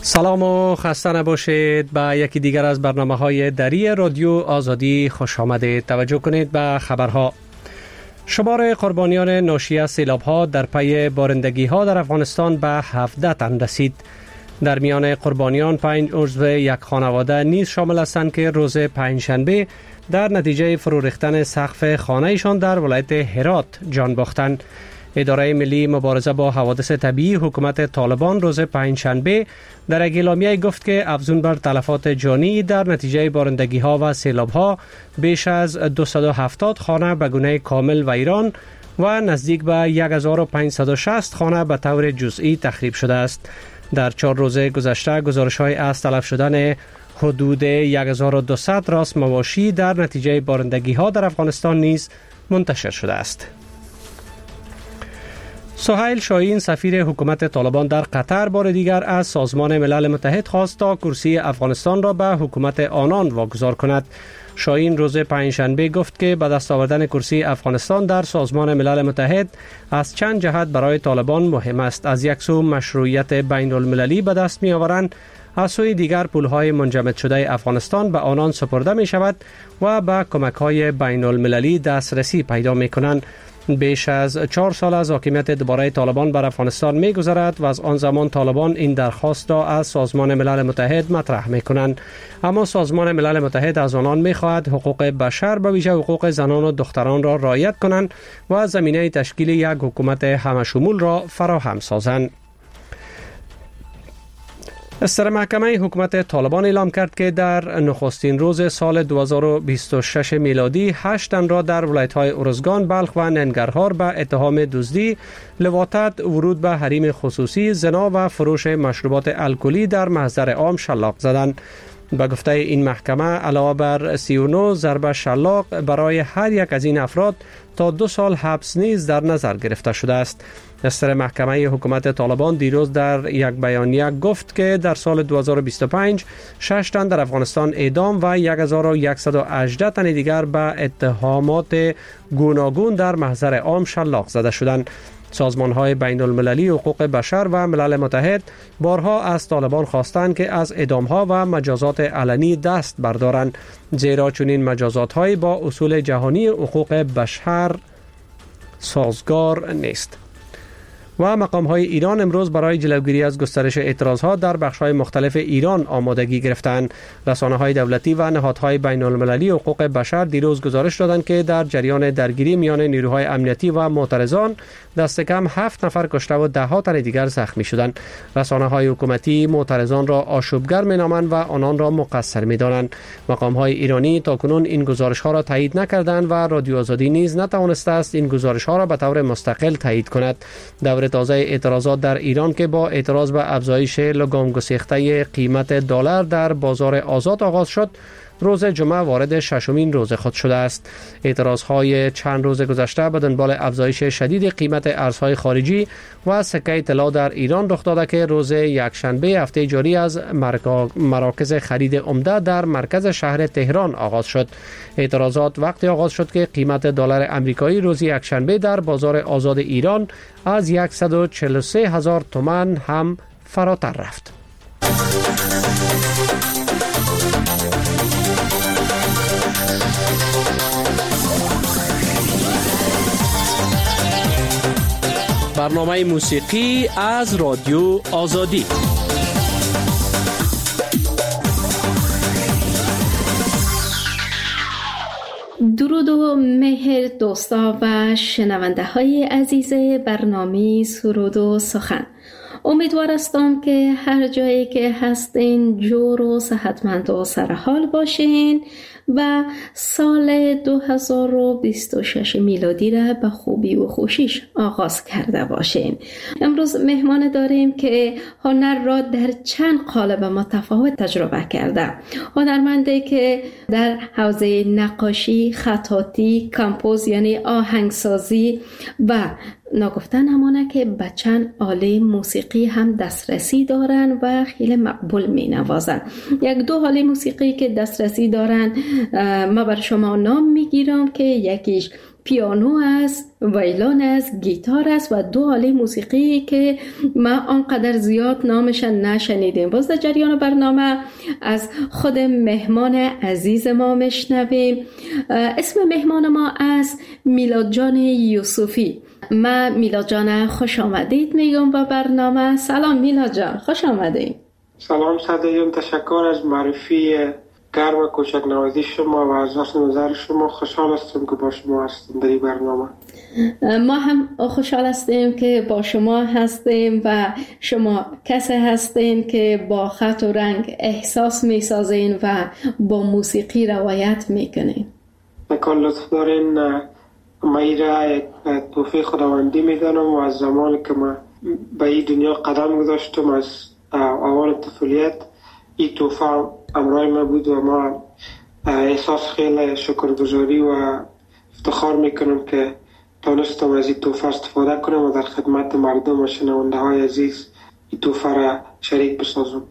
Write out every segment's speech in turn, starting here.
سلام و خسته نباشید. به یکی دیگر از برنامه‌های دری رادیو آزادی خوش آمدید. توجه کنید به خبرها. شمار قربانیان ناشی از سیلاب‌ها در پی بارندگی‌ها در افغانستان به 17 تن رسید. در میان قربانیان 5 عضو یک خانواده نیز شامل هستند که روز پنجشنبه در نتیجه فرو ریختن سقف خانه‌شان در ولایت هرات جان باختند. اداره ملی مبارزه با حوادث طبیعی حکومت طالبان روز پنجشنبه در یک اعلامیه گفت که افزون بر تلفات جانی در نتیجه بارندگی‌ها و سیلاب‌ها بیش از 270 خانه به گونه کامل ویران و نزدیک به 1560 خانه به طور جزئی تخریب شده است. در 4 روز گذشته گزارش‌های از تلف شدن حدود 1200 راس مواشی در نتیجه بارندگی‌ها در افغانستان نیز منتشر شده است. سهیل شاهین سفیر حکومت طالبان در قطر بار دیگر از سازمان ملل متحد خواست تا کرسی افغانستان را به حکومت آنان واگذار کند. شاهین روز پنجشنبه گفت که به دست آوردن کرسی افغانستان در سازمان ملل متحد از چند جهت برای طالبان مهم است. از یک سو مشروعیت بین المللی به دست می آورند، از سوی دیگر پولهای منجمد شده افغانستان به آنان سپرده می شود و به کمک‌های بین المللی دسترسی پیدا می کنند. بیش از 4 سال از حاکمیت دوباره طالبان بر افغانستان می گذرد و از آن زمان طالبان این درخواست را از سازمان ملل متحد مطرح می کنند، اما سازمان ملل متحد از آنان می خواهد حقوق بشر به ویژه حقوق زنان و دختران را رعایت کنند و زمینه تشکیل یک حکومت همشمول را فراهم سازند. استر محکمه حکومت طالبان اعلام کرد که در نخستین روز سال 2026 میلادی 8 تن را در ولایت‌های ارزگان، بلخ و ننگرهار به اتهام دزدی، لواطت، ورود به حریم خصوصی، زنا و فروش مشروبات الکلی در محضر عام شلاق زدند. به گفته این محکمه علاوه بر 39 ضربه شلاق برای هر یک از این افراد تا 2 سال حبس نیز در نظر گرفته شده است. استر محکمه حکومت طالبان دیروز در یک بیانیه گفت که در سال 2025 6 تن در افغانستان اعدام و 1118 تن دیگر به اتهامات گوناگون در محضر عام شلاق زده شدند. سازمان‌های بین المللی حقوق بشر و ملل متحد بارها از طالبان خواستند که از اعدام‌ها و مجازات علنی دست بردارند، زیرا چنین مجازات‌هایی با اصول جهانی حقوق بشر سازگار نیست. و مقام‌های ایران امروز برای جلوگیری از گسترش اعتراض‌ها در بخش‌های مختلف ایران آمادگی گرفتند. رسانه‌های دولتی و نهادهای بین‌المللی حقوق بشر دیروز گزارش دادند که در جریان درگیری میان نیروهای امنیتی و معترضان دست کم 7 نفر کشته و 10 تن دیگر زخمی شدند. رسانه‌های حکومتی معترضان را آشوبگر می‌نامند و آنان را مقصر می‌دانند. مقام‌های ایرانی تاکنون این گزارش‌ها را تایید نکردند و رادیو آزادی نیز نتوانسته است این گزارش‌ها را به طور مستقل تایید کند. دور تازه اعتراضات در ایران که با اعتراض به افزایش لگام گسیخته قیمت دلار در بازار آزاد آغاز شد، روز جمعه وارد 6مین روز خود شده است. اعتراضهای چند روز گذشته به دنبال افزایش شدید قیمت ارزهای خارجی و سکه طلا در ایران رخ داده که روز یکشنبه هفته جاری از مراکز خرید عمده در مرکز شهر تهران آغاز شد. اعتراضات وقتی آغاز شد که قیمت دلار آمریکایی روز یکشنبه در بازار آزاد ایران از 143,000 تومان هم فراتر رفت. برنامه موسیقی از رادیو آزادی. درود و مهر دوستا و شنونده های عزیز برنامه سرود و سخن. امیدوار هستم که هر جایی که هستین جور و صحتمند و سرحال باشین و سال 2026 میلادی را به خوبی و خوشیش آغاز کرده باشین. امروز مهمان داریم که هنر را در چند قالب متفاوت تجربه کرده. هنرمندی که در حوزه نقاشی، خطاطی، کمپوز یعنی آهنگسازی و نگفتن همانه که به چند آله موسیقی هم دسترسی دارن و خیلی مقبول می نوازن. یک دو آله موسیقی که دسترسی دارن ما بر شما نام می گیرم که یکیش پیانو است، ویولن است، گیتار است و 2 آله موسیقی که ما آنقدر زیاد نامش نشنیدیم. باز در جریان برنامه از خود مهمان عزیز ما میشنویم. اسم مهمان ما است میلاد جان یوسفی. من میلاد جان خوش آمدید میگم با برنامه. سلام میلاد جان، خوش آمدید. سلام صدیم، تشکر از معرفی گرم و کوچک نوازی شما و از نظر شما. خوشحال هستم که با شما هستم در این برنامه. ما هم خوشحال هستیم که با شما هستیم و شما کسی هستین که با خط و رنگ احساس میسازین و با موسیقی روایت میکنین. نکن لطف دارین. من ایره توفیق خداوندی میدانم و از زمانی که من به این دنیا قدم گذاشتم، از اول طفولیت این توفیق امرای ما بود و ما احساس خیلی شکرگزاری و افتخار میکنم که تانستم از این توفیق استفاده کنم و در خدمت مردم و شنونده های عزیز این توفیق را شریک بسازم.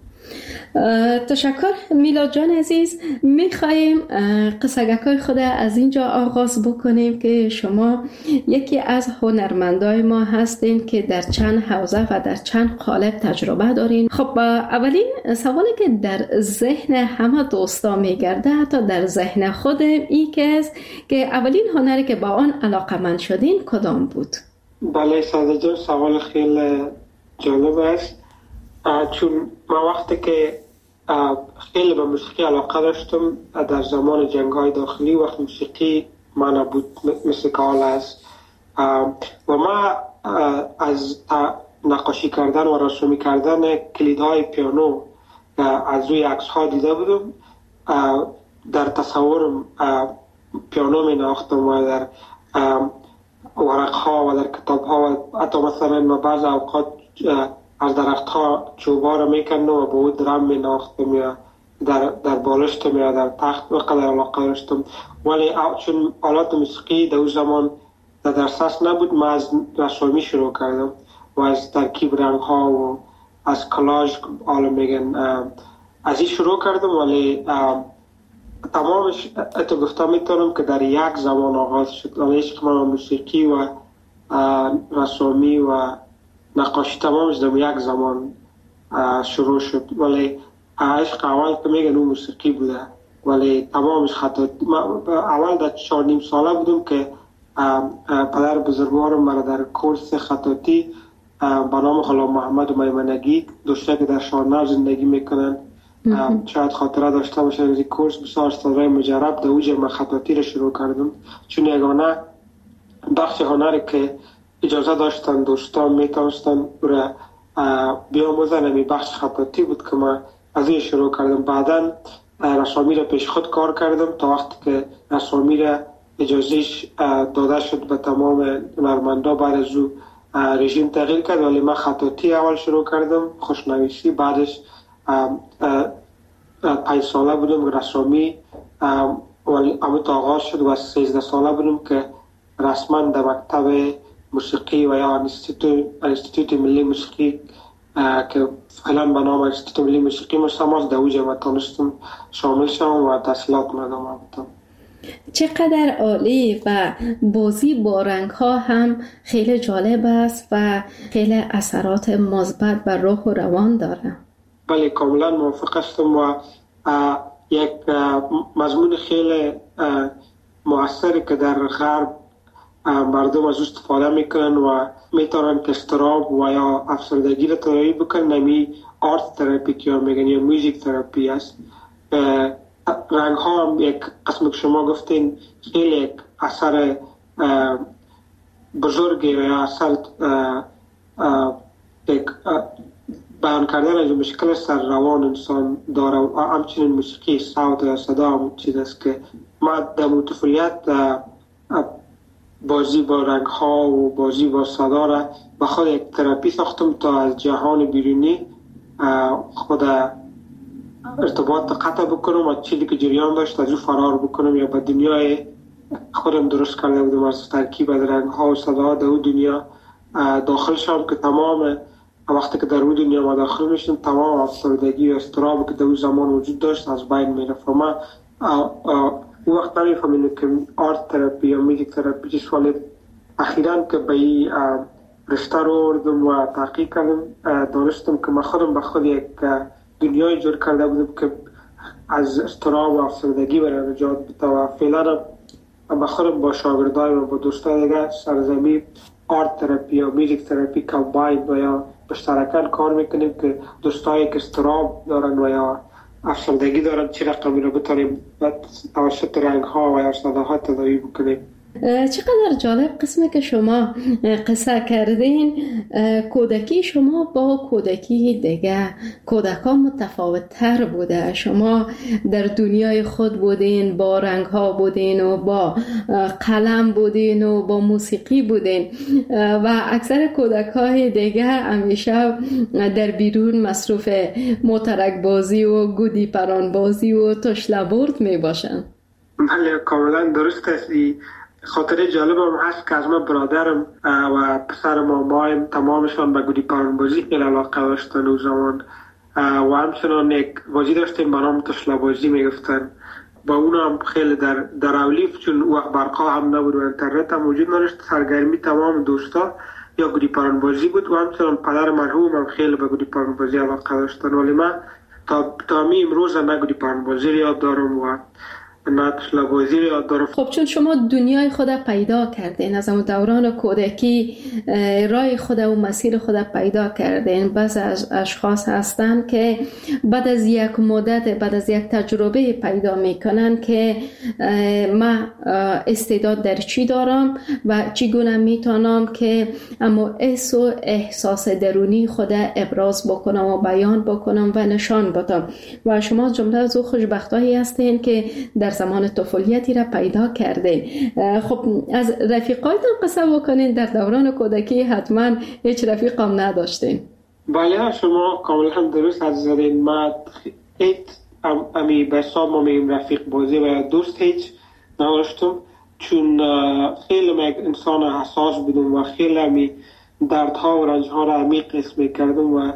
تشکر میلاد جان عزیز. میخواییم قصگکای خود از اینجا آغاز بکنیم که شما یکی از هنرمندای ما هستین که در چند حوزه و در چند قالب تجربه دارین. خب اولین سوالی که در ذهن همه دوستا میگرده، حتی در ذهن خودم، این که اولین هنری که با آن علاقه‌مند شدین کدام بود؟ بله ساده جان، سوال خیلی جالب است. چون من وقتی که خیلی به موسیقی علاقه داشتم در زمان جنگ‌های داخلی، وقت موسیقی من بود مثل کال است و من از نقاشی کردن و رسومی کردن کلیدهای پیانو از روی عکس‌ها دیده بودم. در تصورم پیانو می نواختم و در ورق‌ها و در کتاب‌ها و حتی مثلا ما بعض اوقات از درخت‌ها چوب‌ها را می‌کندم و با او درام می‌نواختم یا در بالشتم یا در تخت وقدر علاقه داشتم. ولی چون آلات موسیقی در اون زمان در دسترس نبود، من از رسومی شروع کردم و از ترکیب رنگ‌ها و از کلاژ حالا میگن از این شروع کردم. ولی تمامش اتو گفتم میتونم که در یک زمان آغاز شد. ولی عشق من موسیقی و رسومی و نقاشی تمامش در یک زمان شروع شد. ولی عشق اول که میگن اون موسیقی بوده، ولی تمامش خطاطی. اول در 4.5 ساله بودم که پدر بزرگوارم مرا در کورس خطاطی به نام غلام محمد میمنگی دوسته که در شارنو زندگی میکنن شاید خاطره داشته باشن از این کورس، بسیار استادای مجرب در اوج من خطاطی را شروع کردم. چون یگانه بخش هنری که اجازه داشتن دوستان میتونستن را بیاموزن می بخش خطاطی بود که من از این شروع کردم. بعدا رسامی را پیش خود کار کردم تا وقتی که رسامی را اجازهش داده شد به تمام هنرمندا. بعد از او رژیم تغییر کرد، ولی من خطاطی اول شروع کردم، خوشنویسی. بعدش 5 ساله بودم رسامی، ولی امت آغاز شد و 13 ساله بودم که رسما در مکتب موسیقی و یا انستیتوت ملی موسیقی که فعلا به نام انستیتوت ملی موسیقی مستماس در اوج ما تانستم شامل شدم و تحصیلات من ادامه بدم. چقدر عالی. و بازی با رنگ ها هم خیلی جالب است و خیلی اثرات مثبت بر روح و روان داره. بله کاملا موافق هستم و یک مضمون خیلی مؤثری که در غرب مردم از استفاده میکنن و میتونن که استراب و یا افسردگی را تداوی بکنن، نمی آرت تراپی که میگن یا موزیک تراپی است. رنگ ها هم یک قسم که شما گفتین خیلی یک اثر بزرگی و یا اثر یک بیان کردن از مشکل سر روان انسان داره و همچنین موسیقی صوت یا صدا هم چیز است که ما در طفولیت بازی با رنگ ها و بازی با صدا را به خود یک تراپی ساختم تا از جهان بیرونی خود ارتباط قطع بکنم و چیزی که جریان داشت از او فرار بکنم یا به دنیای خودم درست کرده بودم از ترکیب از رنگ ها و صدا در اون دنیا داخل شدم که تمام وقتی که در اون دنیا ما داخل میشم تمام افسردگی و اضطرابی که در اون زمان وجود داشت از بین میرفت. و من اون وقت نمیفهمیدم که آرت تراپی یا میوزیک تراپی چیست. ولی اخیراً که به این رشته رو آوردم و تحقیق کردم دانستم که من خودم به خود یک دنیای جور کرده بودم که از اضطراب و افسردگی برای نجات بده و فعلا به خودم با شاگردای و با دوستای دیگه سرزمین آرت تراپی یا میوزیک تراپی کامباین و یا مشترکاً کار میکنیم که دوستایی که اضطراب دارن و یا افسردگی دارن چه رقمی رو بتونیم توسط رنگ ها و یا صداها تداوی بکنیم. چقدر جالب قسمه که شما قصه کردین. کودکی شما با کودکی دیگه کودکان متفاوت تر بوده. شما در دنیای خود بودین، با رنگ ها بودین و با قلم بودین و با موسیقی بودین و اکثر کودک های دیگه همیشه در بیرون مصروف موترک بازی و گودی پران بازی و تشله برد می باشن. بله کاملا درست است. خاطره جالبم هست که از من برادرم و پسر مامایم تمامشان به گودی پران بازی خیلی علاقه داشتن اون زمان و همچنان یک بازی داشتیم به نام تشله بازی میگفتن. با اون هم خیلی در اولیف چون وقت برقا هم نبود و اینترنت هم وجود نداشت، سرگرمی تمام دوستا یا گودی پران بازی بود و همچنان پدر مرحوم هم خیلی به گودی پران بازی علاقه داشتن. ولی من تا می امروز نه گودی پران بازی یاد دارم و نه تشله بازی یاد دارم. خب چون شما دنیای خود پیدا کردین، از اون دوران کودکی راه خود و مسیر خود پیدا کردین. بعض از اشخاص هستن که بعد از یک مدت، بعد از یک تجربه پیدا میکنن که من استعداد در چی دارم و چگونه میتونم که اما احساس درونی خود ابراز بکنم و بیان بکنم و نشان بدم. و شما جمله از او خوشبختایی هستین که در زمان طفولیتی را پیدا کردین. خب از رفیقایتان قصه بکنین. در دوران کودکی حتما هیچ رفیقم نداشتین. بله شما کاملا هم درست حد زدین. من هیچ امی بسام و رفیق بازی و دوست هیچ نداشتم چون خیلی من انسان حساس بودم و خیلی امی دردها و رنجها را عمیق حس میکردم و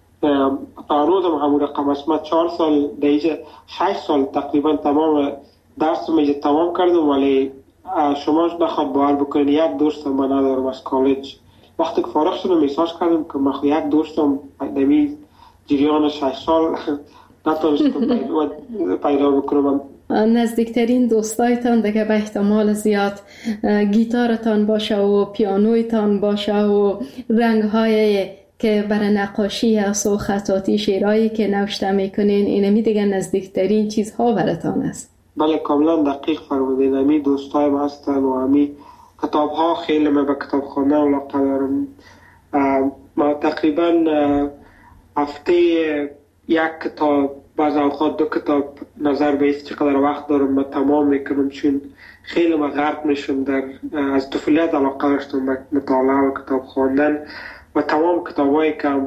تا روزم همون رقم است. من 4 سال دیگه 6 سال تقریبا تمام درس میجه تمام کردم ولی شما نخواد باور بکنین یک دوستم من ندارم از کالج. وقتی که فارغ شدم احساس کردم که من یک دوستم دمی جریان 6 سال نتونستم پیدا بکنم. نزدیکترین دوستایتان دیگه به احتمال زیاد گیتارتان باشه و پیانویتان باشه و رنگ‌های که برای نقاشی است و خطاطی شعرهایی که نوشته میکنین، اینمی دیگه نزدیکترین چیزها براتان است. بله کاملا دقیق فرمودین. امی دوستایم هستن و امی کتابها خیلی من به کتاب خواندن علاقه دارم. ما تقریبا هفته یک کتاب، بعض اوقات 2 کتاب نظر به است چقدر وقت دارم من تمام میکنم چون خیلی من غرق میشم در از طفولیت علاقه داشتم به مطالعه و کتاب خواندن و تمام کتابایی که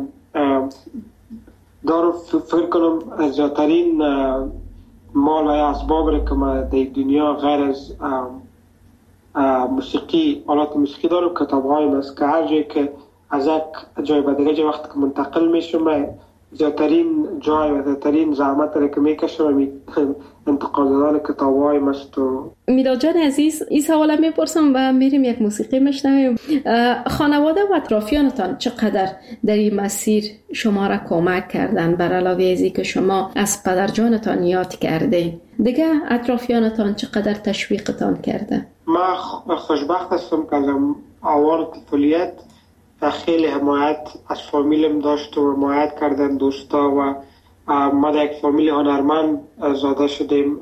دارم فکر کنم از زیادترین مال و اسباب را که من در دنیا غیر از موسیقی، آلات موسیقی دارم کتاب‌هایم است که هر جایی که از یک جای به دیگه وقتی که منتقل میشم زیادترین جای و زیادترین زحمت را که میکشم انتقال دادن کتاب‌هایم است. میلاد جان عزیز این سوالا میپرسم و میریم یک موسیقی میشنویم. خانواده و اطرافیانتان چقدر در این مسیر شما را کمک کردن بر علاوه ازی که شما از پدر جانتان یاد کردین؟ دیگه اطرافیانتان چقدر تشویقتان کرده؟ من خوشبخت هستم که از اوان طفولیت خیلی حمایت از فامیلم داشت و حمایت کردن دوستا و ما در یک فامیل هنرمند زاده شدیم.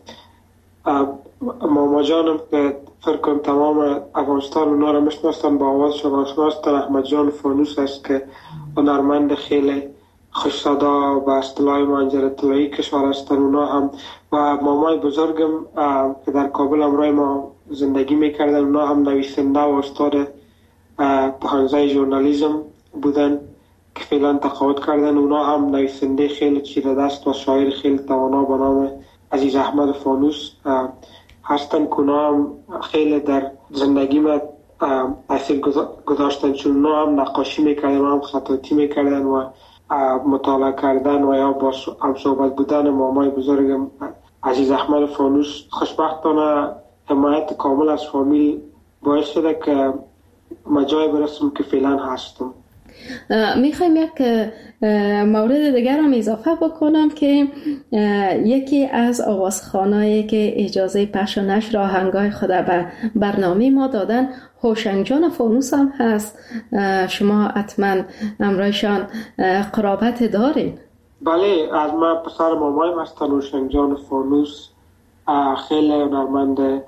ماما جانم که فکر کنم تمام افغانستان اونا را میشناسن، با آوازشان آشناستن، احمد جان فانوس است که هنرمند خیلی خوش صدا و اصطلاح منجر اطلاعی کشور هستن اونا هم و مامای بزرگم که در کابل همراه ما زندگی میکردن اونا هم نویسنده و استاد پانزه ژورنالیسم بودن که فعلا تقاعد کردن. اونا هم نویسنده خیلی چیره دست و شاعر خیلی توانا به نام عزیز احمد فانوس هستن که اونا هم خیلی در زندگی ما تاثیر گذاشتن چون اونا هم نقاشی میکردن و هم خطاطی میکردن و مطالعه کردن و یا با هم صحبت بودن مامای بزرگم عزیز احمد فانوس خوشبختانه حمایت کامل از فامیل باعث شده که ما جای برسم که فعلا هستم. میخوایم یک مورد دیگر هم اضافه بکنم که یکی از آوازخوانایی که اجازه پخش و نشر آهنگای خود به برنامه ما دادن هوشنگ جان فانوس هم هست. شما حتما امرایشان قرابت دارین؟ بله، از من پسر مامایم هستن هوشنگ جان فانوس، خیلی هنرمند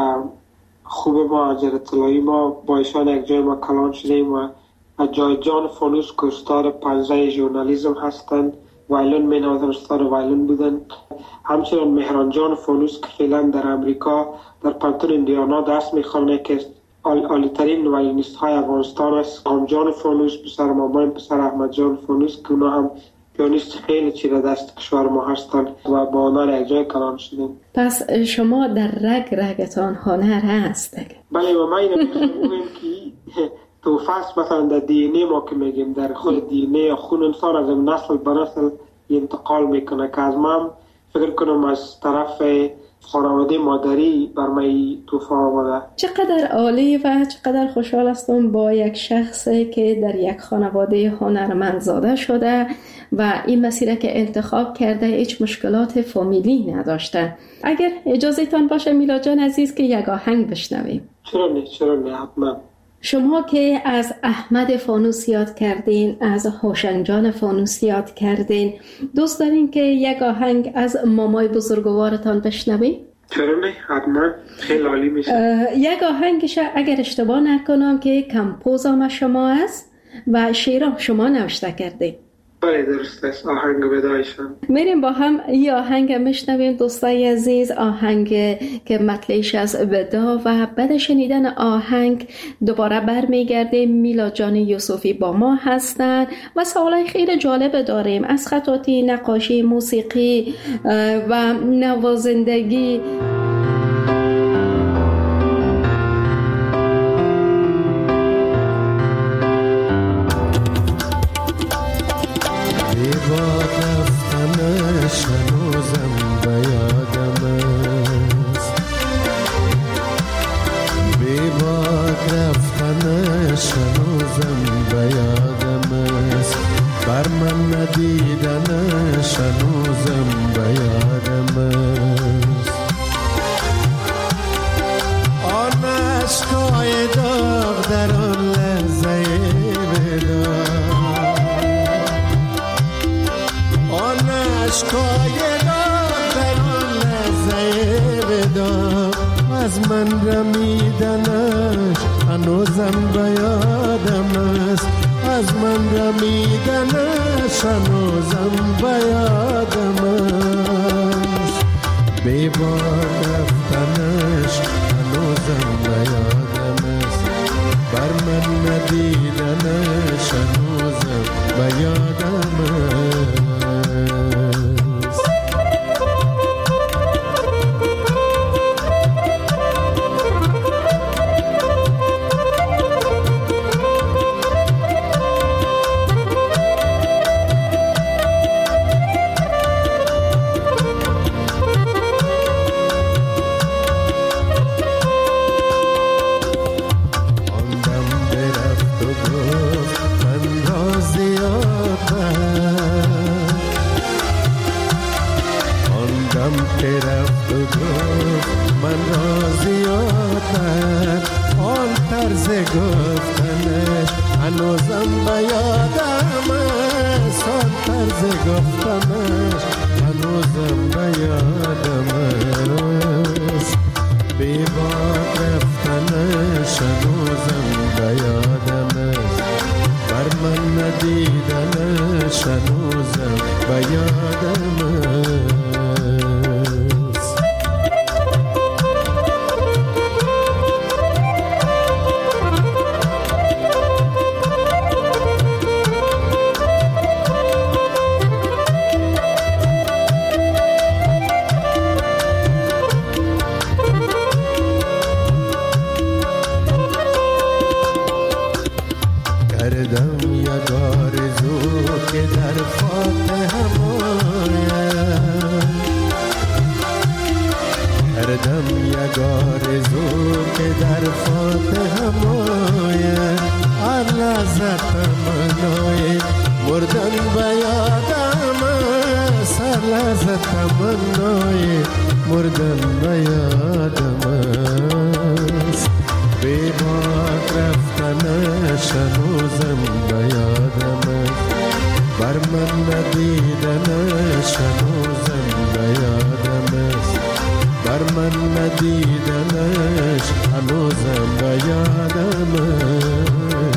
خوب ما، جرطلایی ما با ایشان یک جای ما کلان شدیم و جای جان فانوس که استاد پنجره ژورنالیسم هستند، وایلون می نوازن، استاد وایلون بودن. همچنین مهران جان فانوس که فعلا در امریکا در پانتون ایندیانا دست میخوانه که عالی‌ترین وایلونیست های افغانستان است. هم جان فانوس پسر مامایم، پسر احمد جان فانوس که اونا هم پیانیست خیلی چیره دست کشور ما هستن و با آنها یک جای کلان شدیم. پس شما در رگتان هنر هست؟ بله، و من اینو میگم که تو فصل مثلا در دی ان ای ما که میگیم در خود دی ان ای خون انسان از نسل به نسل انتقال میکنه که از من فکر کنم از طرف خانواده مادری بر من توفا آمده. چقدر عالی و چقدر خوشحال هستم با یک شخصی که در یک خانواده هنرمند زاده شده و این مسیر که انتخاب کرده هیچ مشکلات فامیلی نداشته. اگر اجازه تان باشه میلاد جان عزیز که یک آهنگ بشنویم. چرا نه حتما. شما که از احمد فانوس یاد کردین، از هوشنگ جان فانوس یاد کردین، دوست دارین که یک آهنگ از مامای بزرگوارتان بشنویم؟ چرا نه حتما، خیلی عالی میشه. یک آهنگش اگر اشتباه نکنم که کمپوزم شما است و شعرم شما نوشته کردین. بله درست است، آهنگ ودایشان. میریم با هم این آهنگ میشنویم دوستای عزیز، آهنگ که مطلعش از ودا و بعد شنیدن آهنگ دوباره برمیگردیم. میلاد جان یوسفی با ما هستن و سوالای خیلی جالب داریم از خطاطی، نقاشی، موسیقی و نوازندگی. از من رمیدنش هنوزم به یادم است، از من رمیدنش هنوزم به یادم است، بی بار رفتنش هنوزم به یادم است، بر من ندیدنش هنوزم به یادم است. هردم یک آرزو که در فاتحه مایه هر لحظه تمنای مردن به یادم است هر لحظه تمنای مردن به یادم است بی باد رفتنش هنوزم به یادم است بر من ندیدنش هنوزم به یادم است بر من ندیدنش هنوزم به یادم است.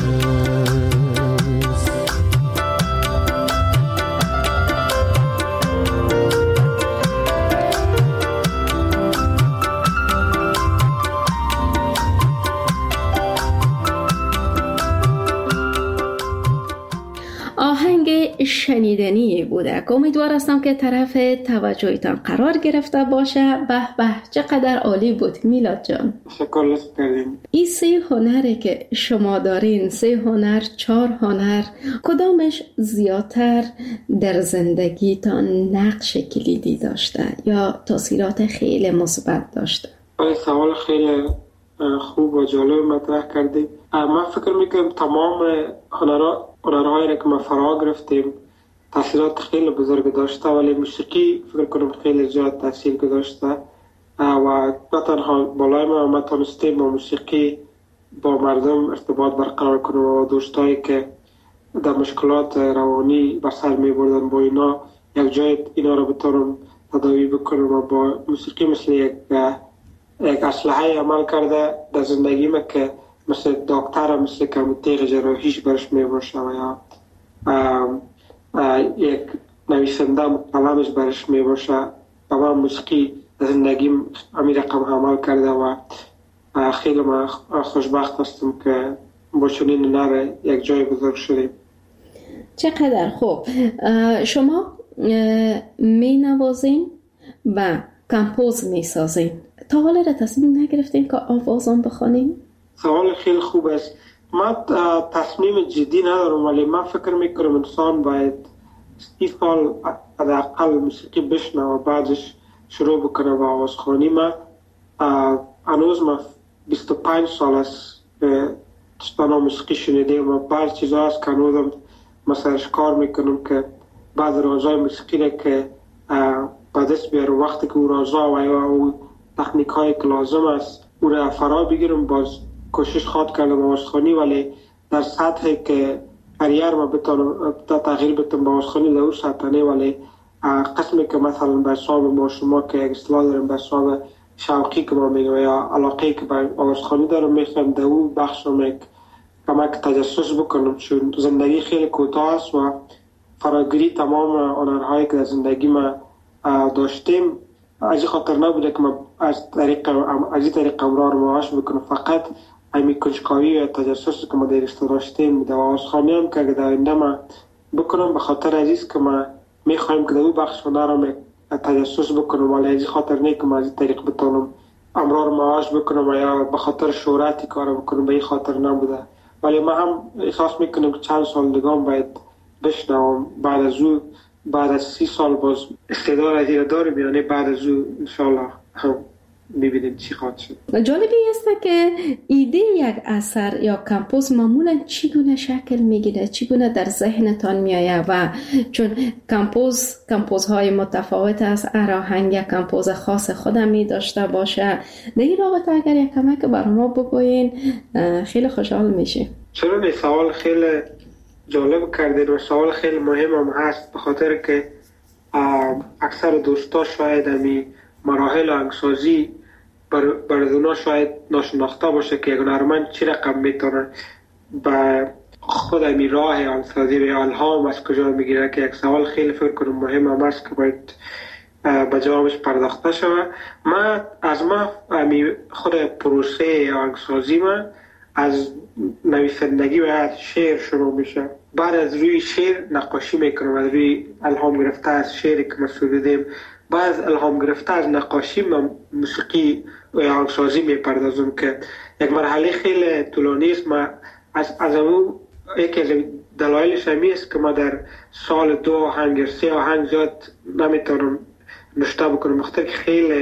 آهنگ شنیدنی بوده که امیدوار هستم که طرف توجهتان قرار گرفته باشه. به به چقدر عالی بود میلاد جان. شکر کردیم. این 3 هنری که شما دارین، 3 هنر 4 هنر، کدامش زیادتر در زندگیتان نقش کلیدی داشته یا تاثیرات خیلی مثبت داشته؟ سوال خیلی خوب و جالب مطرح کردیم. من فکر میکنم تمام هنرهایی که ما فرا گرفتیم تاثیرات خیلی بزرگ داشته، ولی موسیقی فکر کنم خیلی زیاد تاثیر گذاشته و نه تنها بالای ما تونستیم با موسیقی با مردم ارتباط برقرار کنیم و دوستایی که در مشکلات روانی بر سر می بردن با اینا یک جای اینا رو بتونم تداوی بکنم و با موسیقی مثل یک اسلحه عمل کرده در زندگی ما که مثل دکتر مثل که تیغ جراحیش برش می باشه و یا یک نویسنده کلامش برش می باشه. تمام موسیقی در زندگیم همین رقم عمل کرده و خیلی ما خوشبخت هستم که با چنین هنر یک جای بزرگ شدیم. چقدر خوب. شما می نوازین و کمپوز می سازین. تا حالا را تصمیم نگرفتین که آوازان بخوانین؟ سوال خیلی خوب است. من تصمیم جدی ندارم، ولی من فکر میکنم انسان باید 30 سال حداقل موسیقی بشنوه و بعدش شروع بکنه با آوازخوانی. من هنوز 25 سال است که تشتانا موسیقی شنیدم و بعض چیزا هست که هنوزم مثلا کار میکنم که بعض رازای موسیقی را که به دست بیارم وقتی که او رازا و یا او تکنیک های که لازم است او را فرا بگیرم. باز کوشش خواد کردم آوازخوانی، ولی در سطحی که کریر ما بتونم تغییر بدم با آوازخوانی در اون سطح نه، ولی قسمی که مثلا به حساب ما شما که یک اصطلاح داریم به حساب شوقی که ما میگم یا علاقه که به آوازخوانی دارم میخوام در اون بخش رو کمک تجسس بکنم، چون زندگی خیلی کوتاه است و فراگیری تمام هنرهایی که در زندگی ما داشتیم از خاطر نبوده که ما از طریق امرار معاش بکنم، فقط همین کنجکاوی و تجسس که ما درش داشتیم در آوازخوانی هم که در آینده ما بکنم به خاطر عزیز که ما میخوایم که در اون بخش هنر رو تجسس بکنم، ولی از خاطر نه که ما از طریق بتونم امرار معاش بکنم یا به خاطر شهرتی کار بکنم، به این خاطر نبوده. ولی ما هم احساس میکنم که چند سال دیگه باید بشنوم. بعد از 30 سال باز استعداد از این داریم، یعنی بعد از او انشالله هم ببینیم چی خواهد شد. جالبی است که ایده یک اثر یا کمپوز معمولا چگونه شکل میگیره، چگونه در ذهنتان میآید و چون کمپوزهای متفاوت است، هر آهنگ یک کمپوز خاص خودم می داشته باشه. در این رابطه اگر یک کمک بر ما بگوین خیلی خوشحال میشه. چرا سوال خیلی جالب کردید و سوال خیلی مهم هم هست، به خاطر که اکثر دوستا شاید همی مراحل آهنگسازی برای اونا شاید ناشناخته باشه که یک هنرمند چی رقم میتونه به خود همی راه آهنگسازی و الهام از کجا میگیره، که یک سوال خیلی فکر کنم مهم هم هست که باید به جوابش پرداخته شود. من خود پروسه آهنگسازی من از نویسندگی و از شعر شروع میشه. بعد از روی شعر نقاشی میکنم، از روی الهام گرفته از شعری که ما سرودیم. بعد الهام گرفته از نقاشی من موسیقی و آهنگسازی میپردازم که یک مرحله خیلی طولانی است. ما از اون یکی از دلایلش همی است که ما در سال 2 آهنگ 3 آهنگ زیاد نمیتونم نشته بکنم، بخاطر که خیلی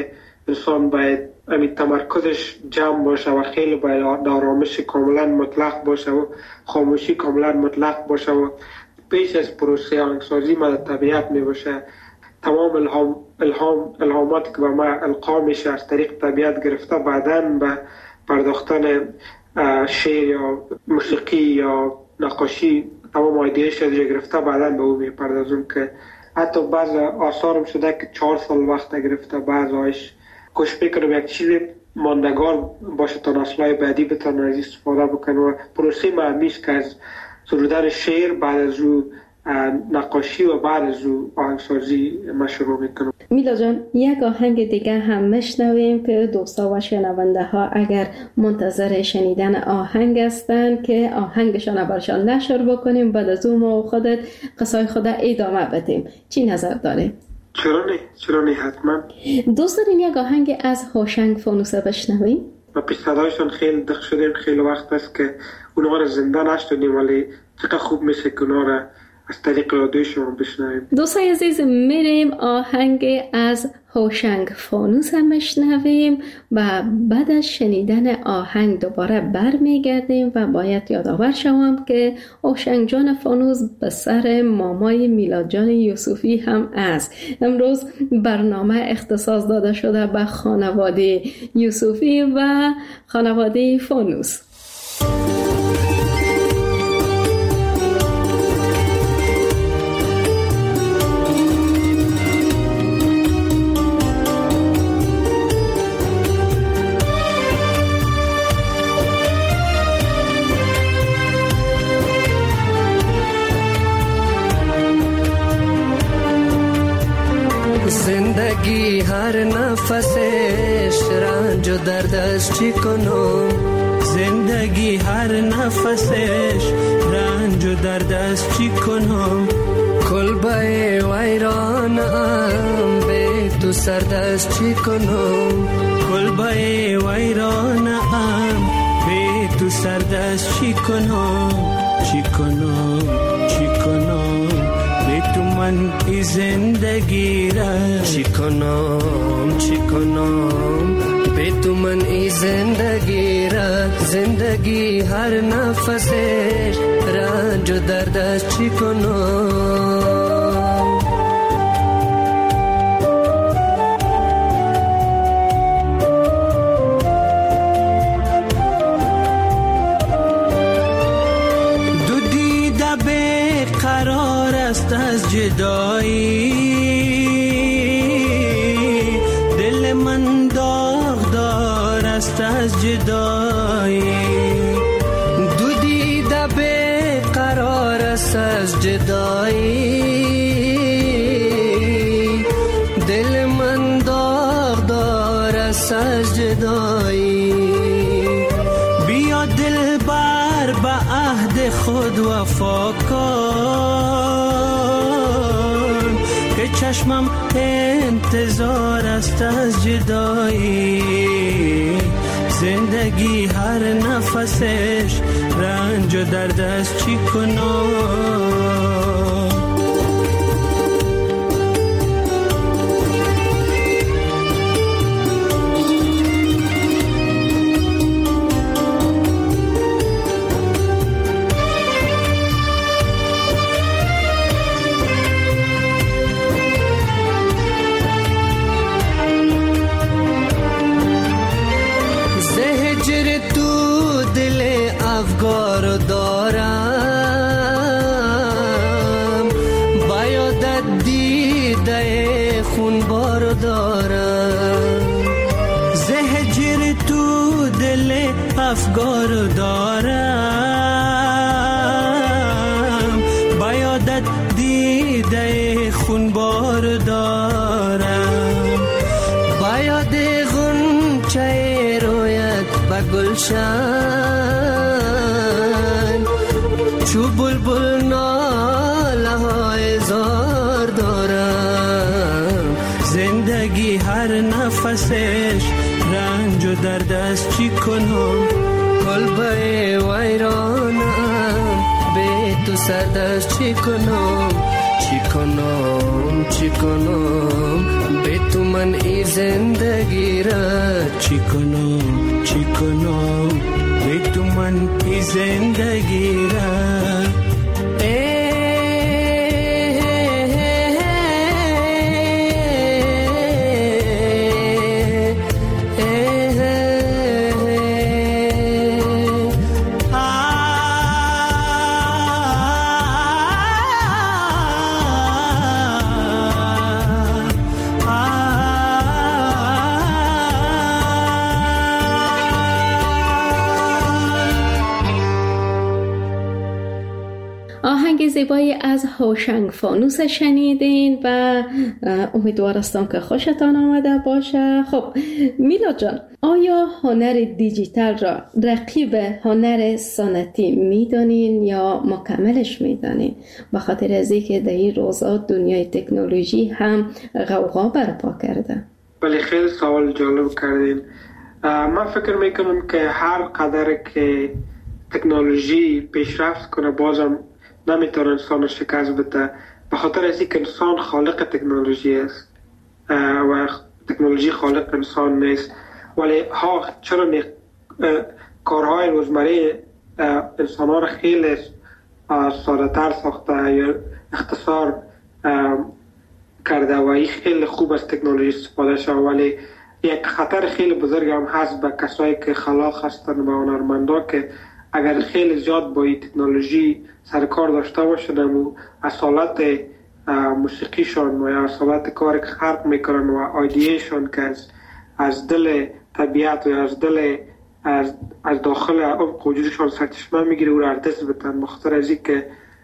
انسان باید همین تمرکزش جمع باشه و خیلی باید آرامش کاملا مطلق باشه و خاموشی کاملا مطلق باشه و پیش از پروسه آهنگسازی من طبیعت می باشه. تمام الهامات که به ما القا میشه از طریق طبیعت گرفته، بعداً به پرداختن شعر یا موسیقی یا نقاشی تمام ایدهش از گرفته بعداً به او میپردازم که حتی بعض آثارم شده که 4 سال وقت گرفته، بعضایش کوشش میکنم یک چیز ماندگار باشه تا نسل‌های بعدی بتونن از استفاده بکنن و پروسه معنیش که از سرودن شعر بعد از او نقاشی و بعد از او آهنگسازی ما شروع میکنم. میلا جان، یک آهنگ دیگه هم میشنویم که دوستا و شنونده ها اگر منتظر شنیدن آهنگ هستن که آهنگشان برشان نشر بکنیم، بعد از اون ما خودت قصای خود ادامه بدیم. چی نظر داریم؟ چرا نه حتما. دوست دارین یک آهنگ از هوشنگ فانوسه بشنویم؟ و پیش صدایشان خیلی دق شدیم، خیلی وقت است که اونها را زنده نشدیم، ولی چقدر خوب میشه که اونها را از طریق رادیو شما بشنویم. دوستای عزیز، میریم آهنگ از هوشنگ فانوس هم بشنویم و بعد از شنیدن آهنگ دوباره برمیگردیم و باید یادآور شوم که هوشنگ جان فانوس به سر مامای میلاد جان یوسفی هم است. امروز برنامه اختصاص داده شده به خانواده یوسفی و خانواده فانوس. زندگی هر نفسش رنج و درد است چی کنم، زندگی هر نفسش رنج و درد است چی کنم، کلبه ویرانم به تو سرد است چی کنم، کلبه ویرانم به تو سرد است چی کنم، چی کنم چی کنم به تو من ای زندگی را چی کنم چی کنم به تو من ای زندگی را، زندگی هر نفسش رنج و درد است چی کنم. از جدایی دل من داغ دار است از جدایی، دو دیده به قرار است از جدایی، دل من داغ دار است از جدایی، بیا دل بر به عهد خود وفا کن که چشمم انتظار است از جدایی، زندگی هر نفسش رنج و درد است چی کنم. افگار دارم باید دیده خونبار دارم، زهجر تو دل افگار دارم باید دیده خونبار دارم، باید غنچه رویت به گلشن چو بلبل ناله های زار دارم، زندگی هر نفسش رنج و درد است چی کنم، کلبه ویرانم به تو سردست چی کنم به تو من ای زندگی را چی کنم به تو من ای زندگی را زیبایی از هوشنگ فانوس شنیدین و امیدوارستم که خوشتان آمده باشه. خب میلاد جان، آیا هنر دیجیتال را رقیب هنر سنتی میدانین یا مکملش میدانین؟ به خاطر از اینکه در این روزا دنیای تکنولوژی هم غوغا برپا کرده. ولی خیلی سوال جالب کردین. من فکر میکنم که هر قدر که تکنولوژی پیشرفت کنه بازم نمیتونه انسان شکست بده، به خاطر از اینکه انسان خالق تکنولوژی است و تکنولوژی خالق انسان نیست. ولی چرا کارهای روزمره انسان ها را خیلی ساده تر ساخته یا اختصار کرده و این خیلی خوب از تکنولوژی استفاده شده. ولی یک خطر خیلی بزرگ هم هست به کسایی که خلاق هستند و هنرمندا که اگر خیلی زیاد با این تکنولوژی سرکار داشته باشند و اصالت موسیقیشان و یا اصالت کاری که خلق میکنن و آیدیشون که از دل طبیعت و از داخل عمق وجودشان سرچشمه میگیره و را دست بتن. بخاطر از این که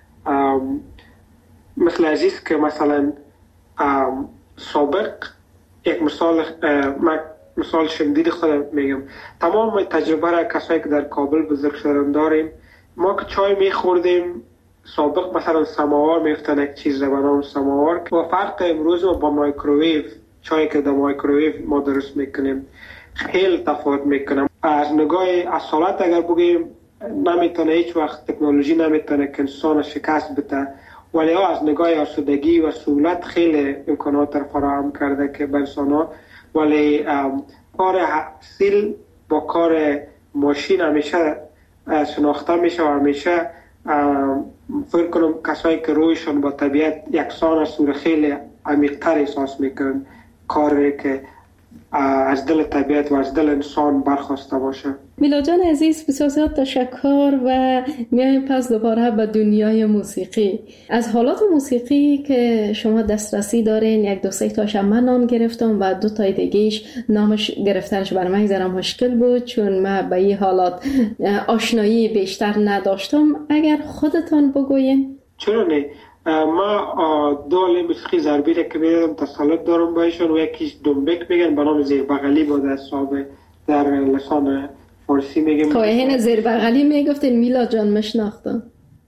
مثل عزیز که مثلا سابق یک مثال شمدید خود میگم، تمام تجربه را کسایی که در کابل بزرگ شدن داریم. ما که چای میخوردیم سابق مثلا سماوار میفتن یک چیز به نام سماوار و فرق امروز ما با مایکروویو، چایی که در مایکروویو ما درست میکنیم خیلی تفاوت میکنم. از نگاه اصالت اگر بگیم نمیتونه هیچ وقت تکنولوژی نمیتونه که انسان شکست بده، ولی از نگاه آسودگی و سهولت خیلی امکانات را فراهم کرده که به انسان ها. ولی کار سیل با کار ماشین همیشه شناخته میشه و همیشه فکر کنم کسایی که رویشون با طبیعت یکسان است و خیلی عمیق‌تر احساس میکنن کاری که از دل طبیعت و از دل انسان برخواسته باشه. میلاد جان عزیز، بسیار زیاد تشکر و میایم پس دوباره به دنیای موسیقی. از حالات موسیقی که شما دسترسی دارین یک دو سه تاش من نام گرفتم و دو تای دیگهش نامش گرفتنش برای من ذره مشکل بود چون من به این حالات آشنایی بیشتر نداشتم. اگر خودتان بگوین. چرا نه؟ ما دو موسیقی ضربی را که میدادم تسلط دارم بایشون و یکیش دنبک میگن به نام زیر بغلی بود از صاحب در لسان فارسی میگم. تا این زیر بغلی میگفتین میلاد جان مشناختم.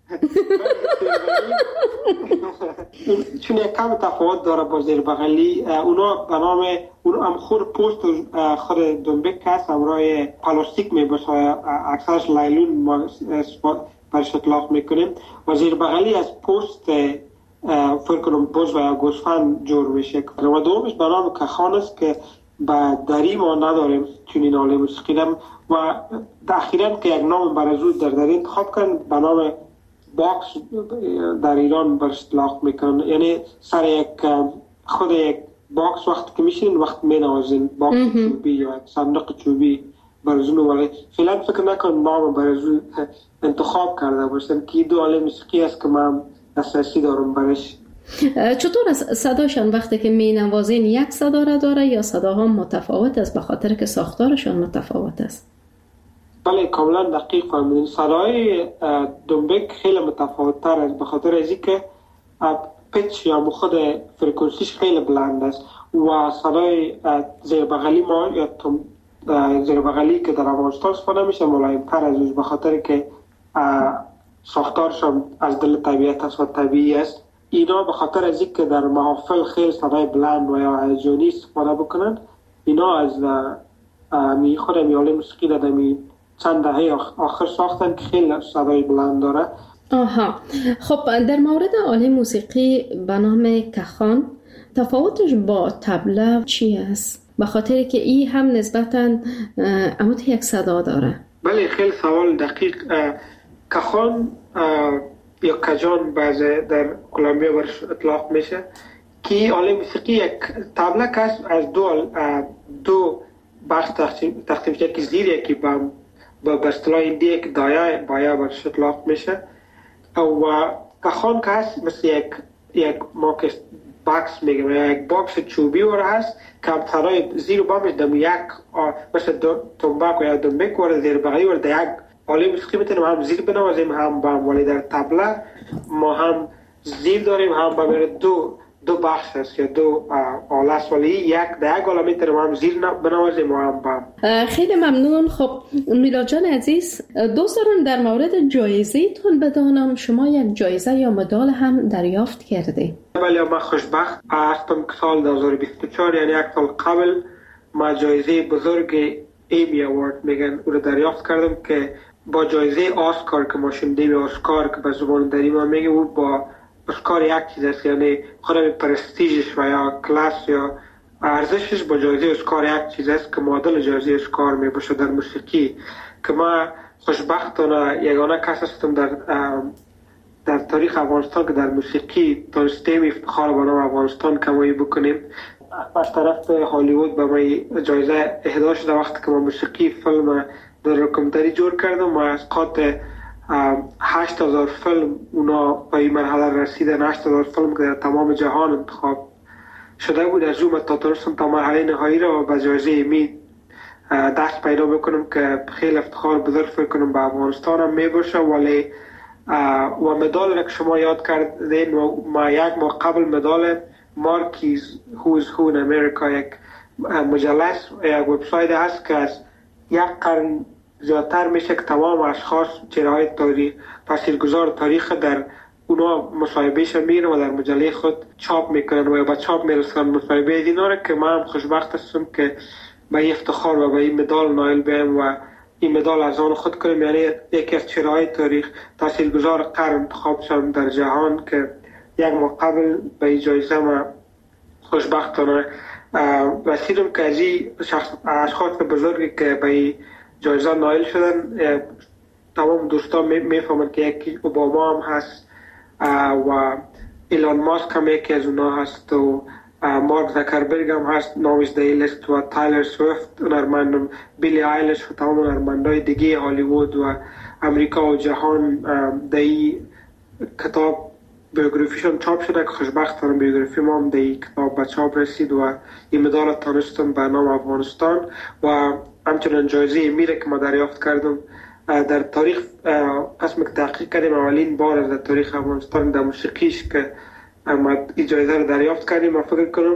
چون یک کم تفاوت داره با زیر بغلی. اونا به نام هم خود پوست خود دنبک هست همراه پلاستیک میباشه، اکثرش لایلون برش اطلاق میکنیم و زیر بغلی از پوست فکر کنم بز و گوسفند جور میشه. و دومش به نام کخان است که به دری ما نداریم چون این حاله موسیقیدم و اخیراً که یک نام برازود در دری انتخاب کن به نام باکس در ایران برش اطلاق میکنن. یعنی سر یک خود یک باکس وقت که میشین وقت مینوازین باکس چوبی یا صندوق چوبی برزون. ولی فعلا فکر نکنم نام برزون انتخاب کرده باشن که دو حاله موسیقی است که من دسترسی دارم برش. چطور است صداشان وقتی که می نوازین یک صدا را داره یا صداها متفاوت است به خاطر که ساختارشان متفاوت است؟ بله کاملا دقیق فهمیدین. صدای دنبک خیلی متفاوت تر است به خاطر از اینکه پیچ یا خود فرکانسیش خیلی بلند است و صدای زیر بغلی ما یا زیر بغلی که در افغانستان استفاده میشه ملایم تر از اوش به خاطر که ساختارشان از دل طبیعت است و طبیعی است. اینا به خاطر از اینکه در محافل خیلی صدای بلند و یا هیجانی استفاده بکنن، اینا از خود میاله موسیقی دادمی چند دهه آخر ساختن که خیلی صدای بلند داره آها، خب در مورد آله موسیقی به نام کخان تفاوتش با طبله چی است؟ به خاطر که این هم نسبتاً عمود یک صدا داره. بله، خیلی سوال دقیق. کخان یا کجان بعضی در کلمبیا برش اطلاق میشه که آله موسیقی یک طبله کس از دو بخش تقسیم میشه، که زیر یکی با اصطلاح هندی یک دایه بایا برش اطلاق میشه و کخان کس مثل یک ماکس باکس میگم، یا یک باکس چوبی ور هست که همسرای زیر و بامش دم یک مثل تنباک و یا دنبک ور زیر بغلی ور در یک آله موسیقی میتونیم هم زیر بنوازیم هم بام، ولی در طبله ما هم زیر داریم هم بام. دو بخش هست یا دو آله است، ولی یک در یک آله میتونیم هم زیر بنوازیم و هم بام. خیلی ممنون. خب میلاد جان عزیز، دوست دارم در مورد جایزه تون بدانم، شما یک جایزه یا مدال هم دریافت کرده؟ بله، من خوشبخت هستم که سال 2024 یعنی یک سال قبل ما جایزه بزرگ ایمی اوارد میگن او رو دریافت کردم که با جایزه آسکار که ما شنیدیم، آسکار که به زبان دری ما میگه او با اسکار یک چیز است، یعنی خودم پرستیجش و یا کلاس یا ارزشش با جایزه اسکار یک چیز است که معادل جایزه اسکار می باشه در موسیقی. که ما خوشبختانه یگانه کس هستم در تاریخ افغانستان که در موسیقی دانستیم افتخار به نام افغانستان کمایی بکنیم. از طرف هالیوود به من جایزه اهدا شده وقتی که ما موسیقی فیلم در داکیومنتری جور کردم و از قاطع 8000 فیلم اونا به این مرحله رسیدن. 8000 فیلم که در تمام جهان انتخاب شده بود، از اون تا تونستم تا مرحله نهایی را به جایزه ایمی دست پیدا بکنم که خیلی افتخار بزرگ فکر کنم به افغانستان هم می باشه. ولی و مدال که شما یاد کردین و ما یک ماه قبل مدال مارکیز Who's Who in America یک مجله یک وبسایت هست که از یک قرن زیادتر میشه که تمام اشخاص چهره‌های تاثیرگذار تاریخ در اونا مصاحبهش میرن و در مجله خود چاپ میکنن و با چاپ میرسن مصاحبه اینا را که من خوشبخت هستم که به این افتخار و به این مدال نایل بیم و این مدال از آن خود کنیم. یعنی یکی از چهره‌های تاریخ تاثیرگذار قرن انتخاب شدم در جهان که یک ماه قبل به این جایزه ما خوشبختانه رسیدم که از این اشخاص بزرگی که به این جایزه نایل شدن تمام دوستان میفهمن که یکی اوباما هم هست و ایلان ماسک هم یکی از اونا هست و مارک زاکربرگ هم هست نامش در این لیست و تایلر سویفت هنرمند، بیلی آیلش و تمام هنرمندای دیگه هالیوود و امریکا و جهان در این کتاب بیوگرافیشون چاپ شده که خوشبختانه بیوگرافی ما هم در این کتاب به چاپ رسید و این مدال تانستم به نام افغانستان و همچنان جایزه میره که ما دریافت کردم در تاریخ قسم که تحقیق کردیم اولین بار در تاریخ افغانستان در موسیقیش که ما این جایزه رو دریافت کردیم. من فکر کنم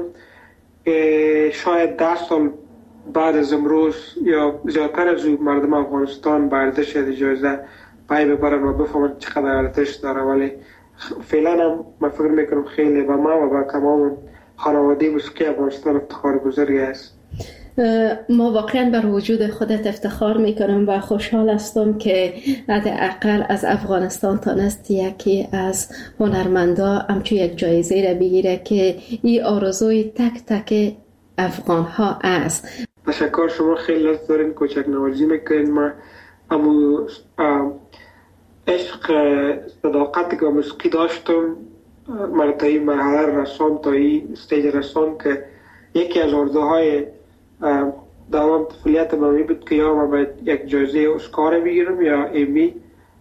شاید 10 سال بعد از امروز یا زیادتر از مردم افغانستان به ارزش این جایزه پای ببرن و بفهمن چقدر ارزش داره. ولی فعلا هم من فکر میکنم خیلی به ما و به تمام خانواده موسیقی افغانستان افتخار بزرگی است. ما واقعا بر وجود خودت افتخار میکنم و خوشحال هستم که حداقل از افغانستان تانست یکی از هنرمندا همچون یک جایزه را بگیره که این آرزوی تک تک افغان ها است. تشکر، شما خیلی لطف دارین، کوچک نوازی میکنین. ما امو عشق صداقتی که موسیقی داشتم من تا این مرحله رسان، تا این استیج رسان که یکی از آرزوهای دوران طفولیت من بود که یا من باید یک جایزه اسکار بگیرم یا ایمی.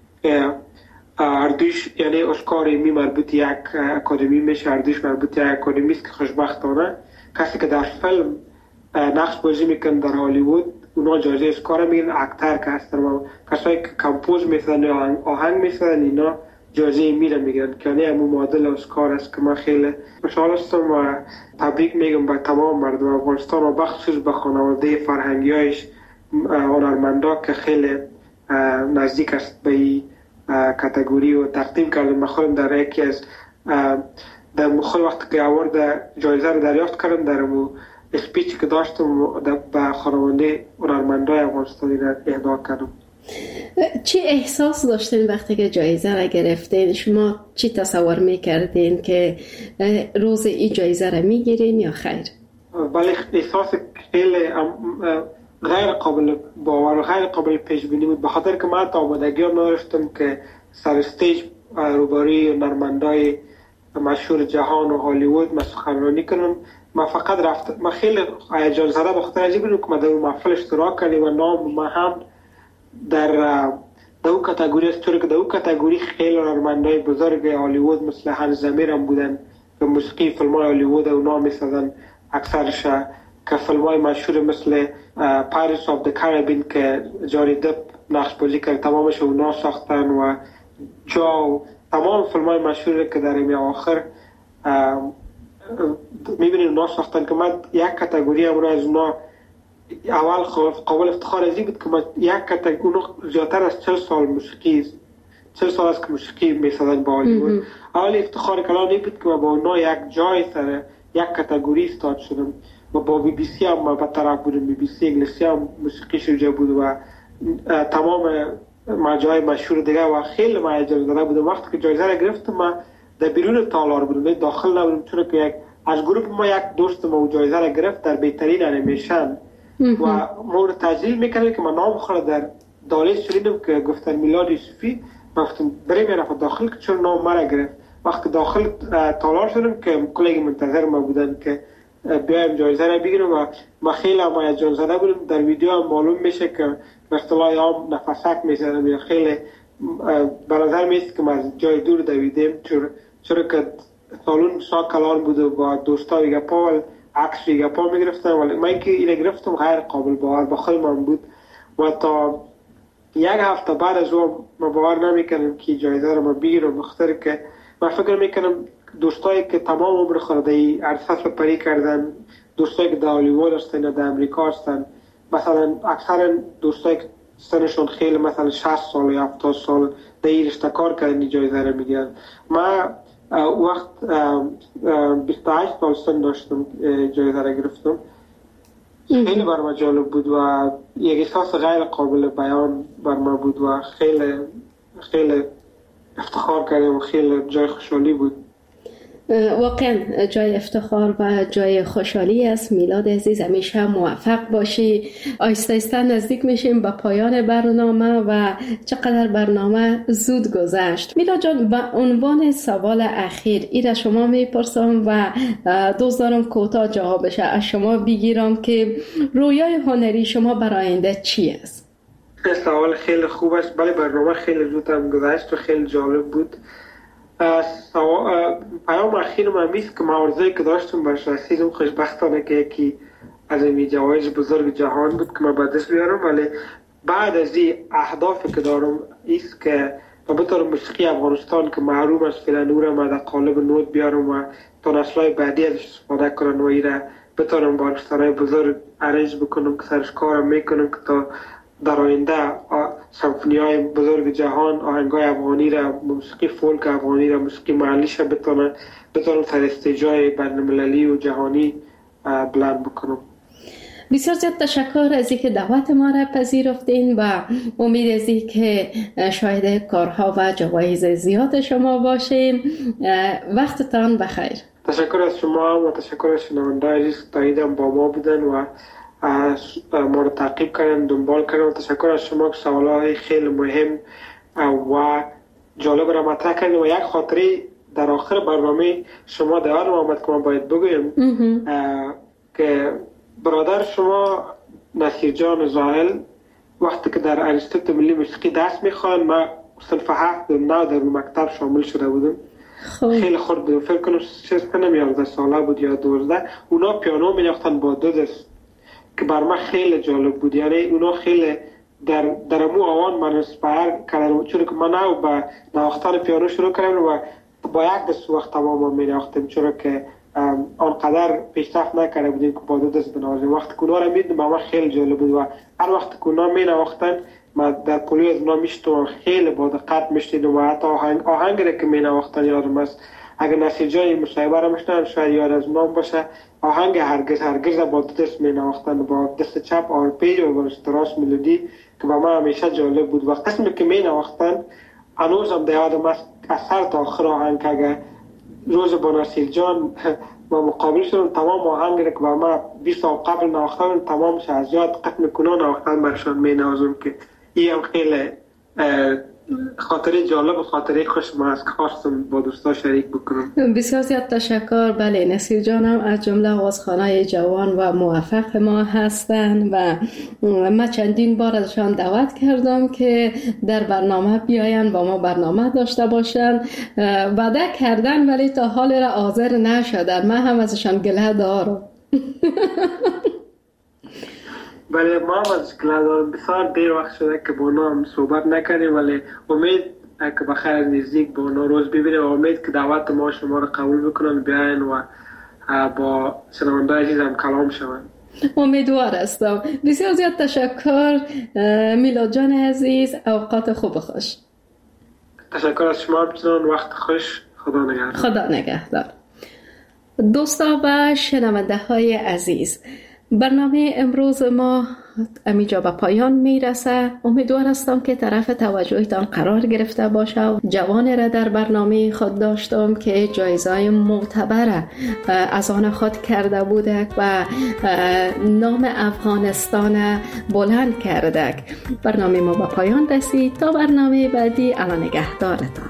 اردوش یعنی اسکار ایمی مربوط یک اکادمی میشه، اردوش مربوط یک اکادمی است که خوشبختانه کسی که در فیلم نقش بازی میکنه در هالیوود اونا جایزه اسکار میگیرن. اکتر که هستن و کسایی که کمپوز میسازن یا آهنگ میسازن اینا جایزه ایمی را میگیرن که یعنی همون معادل اسکار است که من خیلی خوشحال هستم و تبریک میگم به تمام مردم افغانستان و بخصوص به خانواده فرهنگیایش هنرمندا که خیلی نزدیک است به این کاتگوری و تقدیم کردم. من خودم در یکی از در مخال وقتی که آورد جایزه رو دریافت کردم در مو اسپیچ که داشتم به خانواده هنرمندای افغانستانی را اهدا کردم. چی احساس داشتین وقتی که جایزه را گرفتین؟ شما چی تصور میکردین که روز این جایزه را میگیرین یا خیر؟ بله، احساس خیلی غیر قابل باور و غیر قابل پیش بینی بود، به خاطر که من تا آمادگی نداشتم که سر استیج روبروی نرمندای مشهور جهان و هالیوود من سخنرانی کنم. من فقط رفتم، من خیلی هیجان زده به خاطر عجیب بود که من در اون محفل اشتراک کردیم و نام من هم در اون کاتگوری است، چون که در اون کاتگوری خیلی نرمندای بزرگ هالیوود مثل هانس زیمر هم بودن که موسیقی فیلم‌های هالیوود و نام می‌سازن اکثرش، که فیلم‌های مشهور مثل پایرتس آف دی کاریبین که جانی دپ نقش بازی کرد تمامش اونا ساختن و جو تمام فیلم‌های مشهور که در این آخر می‌بینید اونا ساختن که من یک کاتگوری هم از اونا اول قابل افتخار ازی بود که من یک کاتگوری زیادتر از 40 سال موسیقی 40 سال است که موسیقی می‌سازن با هالیوود. اول افتخار کلانی بود که با اونا یک جای سر یک کاتگوری استاد شدم و با بی بی سی هم به طرف بودم، بی بی سی انگلیسی هم موسیقی شروع بود و تمام مجای مشهور دیگه و خیلی من اجازه داده بودم. وقتی که جایزه را گرفتم من در بیرون تالار بودم، داخل نبودم، چون که از گروه ما یک دوست ما جایزه را گرفت در بهترین انیمیشن و مورد تجلیل میکنه که من نام خورد در دالیز شدیدم که گفتن میلاد یوسفی. من گفتم بریم یه نفر داخل که چون نام مرا گرفت. وقتی داخل تالار شدم که کلیگ منتظر ما بودن که بیایم جایزه را بگیرم و من خیلی هیجان زده بودم. در ویدیو هم معلوم میشه که به اصطلاح هم نفسک میزنم یا خیلی به نظر میاد که من از جای دور دویدم، چون که سالون سا کلان بود و با دوستا گپا و عکس گپا میگرفتم، ولی من که اینو گرفتم غیر قابل باور با خیلی من بود و تا یک هفته بعد از اون من باور نمیکنم که جایزه رو من بگیرم، بخاطر که من فکر میکنم دوستایی که تمام عمر خورده عرصه سپری کردن، دوستایی که در هالیوود هستن یا در امریکا هستن، مثلا اکثر دوستایی که سنشون خیلی مثلا 60 سال یا 70 سال در این رشته کار کردن جایزه رو میگیرن. من وقت 28 سال سن داشتم جایزه رو گرفتم. خیلی بر من جالب بود و یک احساس غیر قابل بیان بر من بود و خیلی افتخار کردم و خیلی جای خوشحالی بود. واقعا جای افتخار و جای خوشحالی است. میلاد عزیز همیشه موفق باشی. آهسته آهسته نزدیک میشیم به پایان برنامه و چقدر برنامه زود گذشت. میلاد جان، به عنوان سوال اخیر ایره شما میپرسم و دوست دارم کوتاه جوابش از شما بگیرم که رویای هنری شما برای آینده چی است؟ سوال خیلی خوب است. بله، برنامه خیلی زود هم گذشت و خیلی جالب بود. پیام اخیر من میست که معارضه‌ای که داشتم برش رسیدم، خوشبختانه که یکی از این جوایز بزرگ جهان بود که من به دست بیارم، ولی بعد از این اهدافی که دارم ایست که بطور موسیقی افغانستان که محروم از فعلا نورم در قالب نوت بیارم و تا نسل‌های بعدی ازش استفاده کنن و ایره بتونم با ارکسترهای بزرگ ارنج بکنم که سرش کارم میکنم که تا در آینده سمفونی‌های بزرگ جهان آهنگای افغانی را، موسیقی فولک افغانی را، موسیقی محلیش را بتونم سر استیجای بین‌المللی و جهانی بلند بکنم. بسیار زیاد تشکر از اینکه دعوت ما را پذیرفتین و امید از اینکه شاهد کارها و جوایز زیاد شما باشیم. وقتتان بخیر. تشکر از شما و تشکر از شنونده‌های عزیز که تا اینجا با ما بودن و ما رو تعقیب کردن، دنبال کردن. و تشکر از شما که سوالای خیلی مهم و جالب را مطرح کردن و یک خاطری در آخر برنامه شما در آمد که ما باید بگویم که برادر شما نصیر جان زاهل وقتی که در انستیتوت ملی موسیقی دست میخوان، من صنف 7 9 در مکتب شامل شده بودم. خیلی خورد بودم، فکر کنم 11 ساله بود یا 12. اونا پیانو می‌نواختن با 2 دست که بر من خیلی جالب بود. یعنی اونا خیلی در مو آوان من اسپایر کردن، چون که من نو با نواختن پیانو شروع کردم و با یک دست وقت تمام می‌نواختم، چون که آنقدر پیشرفت نکرده بودیم که با 2 دست بنوازیم. وقتی که اونا رو می‌دیدم من خیلی جالب بود و هر وقت که اونا می‌نواختن من در پولی از اونا میشتم، خیلی با دقت میشنیدم و حتی آهنگ را که می‌نواختن یادم است. اگر نصیر جان این مصاحبه را میشنن شاید یاد از نام باشه، آهنگ هرگز با دست می نواختن، با دست چپ آرپیج و با استراس ملودی که با من همیشه جالب بود و قسمی که می نواختن هنوزم در یادم است از سر تا آخر آهنگ که اگر روز با نصیر جان ما مقابل شدم تمام آهنگ که با من 20 سال قبل نواختن تمامش از یاد قط میکنن نواختن برشان می نوازم که این هم خیلی خاطره جالب و خاطره خوش ما از که خواستم با دوستا شریک بکنم. بسیار زیاد تشکر. بله، نصیر جانم از جمله آوازخوانای جوان و موفق ما هستند و من چندین بار ازشان دعوت کردم که در برنامه بیاین با ما برنامه داشته باشن، وعده کردن ولی تا حال را حاضر نشدن. من هم ازشان گله دارم. بله، ما از گلادان بسیار دیر وقت شده که با اونا هم صحبت نکردیم، ولی امید که بخیر از نزدیک با اونا روز ببینیم و امید که دعوت ما شما رو قبول بکنن بیاین و با شنونده عزیز هم کلام شوند. امیدوار هستم. بسیار زیاد تشکر میلاد جان عزیز، اوقات خوب خوش. تشکر از شما بچنان، وقت خوش. خدا نگهدار. خدا نگهدار. دوستا و شنونده های عزیز، برنامه امروز ما امیجا به پایان میرسه. امیدوار هستم که طرف توجهتان قرار گرفته باشه. جوان را در برنامه خود داشتم که جایزه معتبر از آن خود کرده بوده و نام افغانستان بلند کرده. برنامه ما به پایان رسید. تا برنامه بعدی، الله نگهدارتان.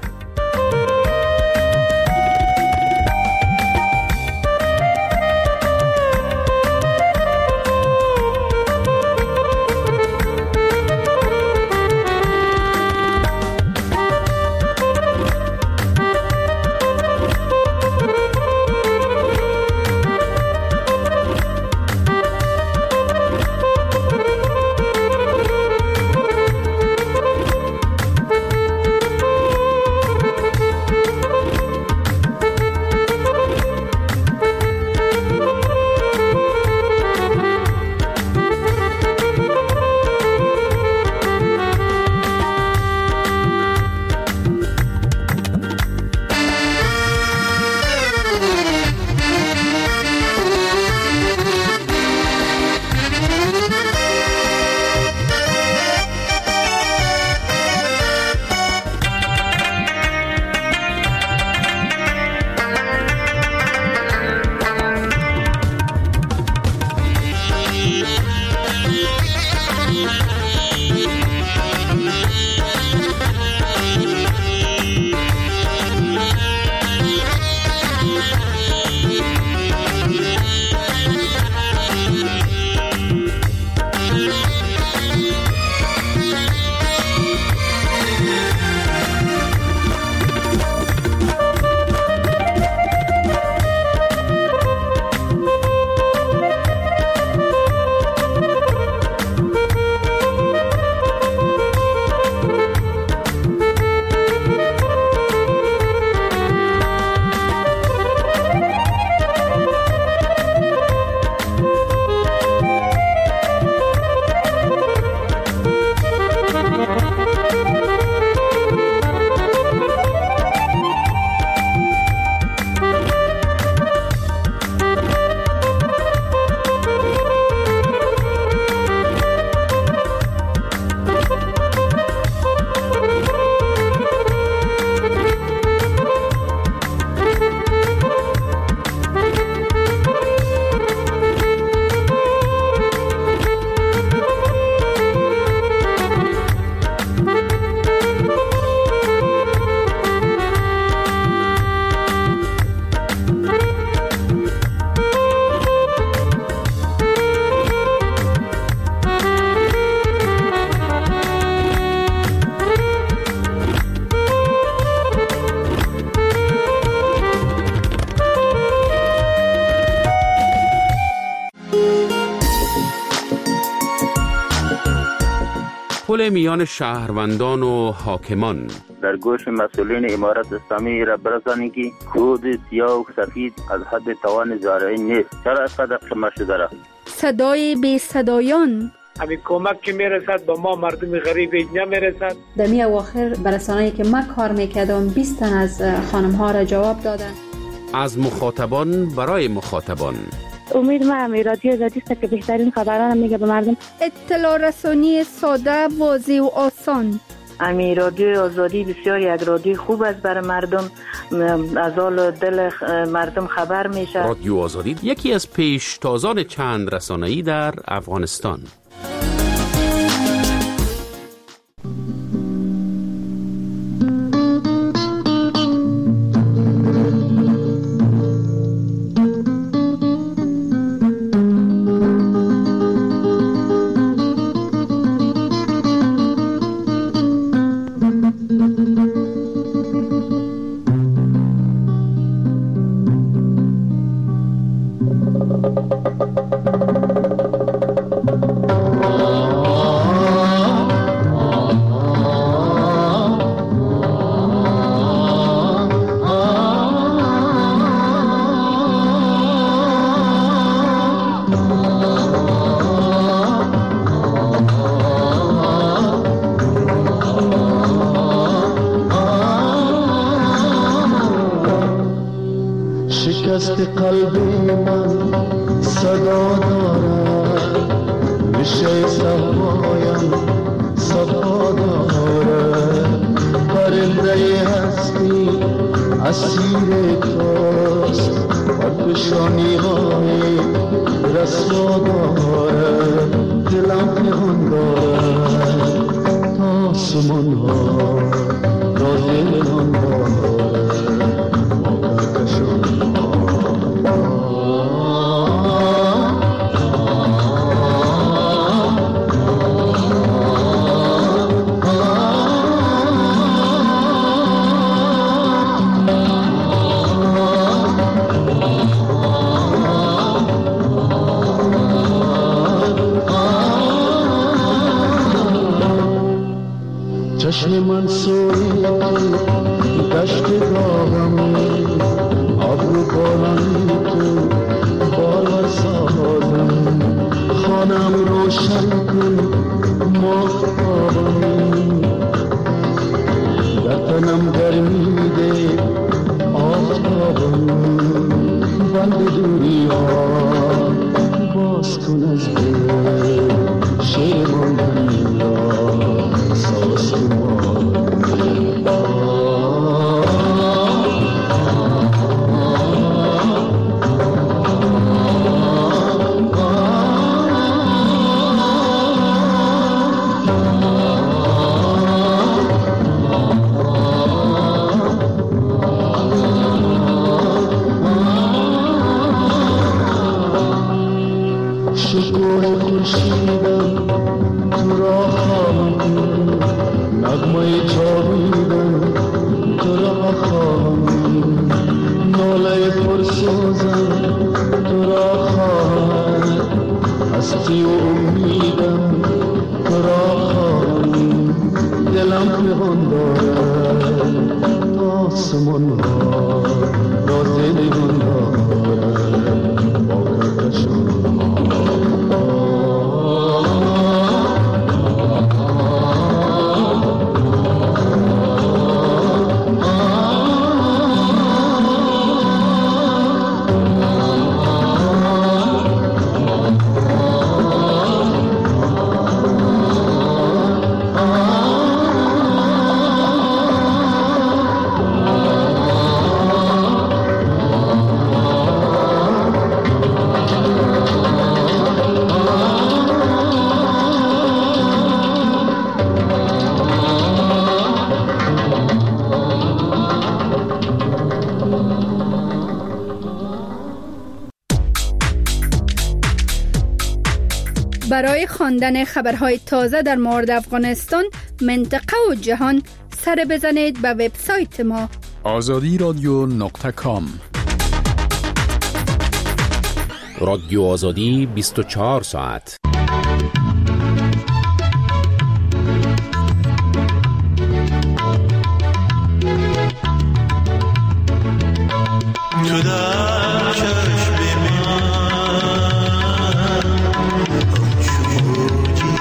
پل میان شهروندان و حاکمان. در گوش مسئولین امارت اسلامی را برسانید که کود سیاه و سفید از حد توان زارعین نیست. چرا اینقدر کم شده را؟ صدای بی صدایان همین کمک که میرسد به ما مردم غریب اینجا میرسد. در می اواخر برسانه‌ای که من کار میکردم 20 تن از خانم ها را جواب دادن. از مخاطبان برای مخاطبان. امید من رادیو آزادی است که بهترین خبران میگه به مردم. اطلاع رسانی ساده، واضح و آسان. امی رادیو آزادی بسیار یک رادیو خوب است برای مردم، از حال دل مردم خبر میشه. رادیو آزادی یکی از پیشتازان چند رسانه‌ای در افغانستان. شکست قلب من صدا دارد، ریشه صفایم صفا دارد، پرنده هستی اسیر توست، پرفشانی های رسوا دارد، دلم پنهان دارد تا آسمان ها را دلان دارد. چشم من سوی دشت گاهم، ابرو بالانی تو بالا سازم، خانم روشن کن ماهتابم، در تنم گرمی ده آفتابم، بند دوری ها باز کن از دل، شیر ماندنی را ساز کن. شکوه خورشیدم تو را خواهم، نغمه جاویدم تو را خواهم، ناله پرسوزم تو را خواهم، هستی و امیدم تو را خواهم، دلم پنهان دارد تا آسمان ها را دلگان دارد با کهکشان. برای خواندن خبرهای تازه در مورد افغانستان، منطقه و جهان، سر بزنید به وبسایت ما azadiradyo.com. رادیو آزادی 24 ساعت. تو در چشم من همچون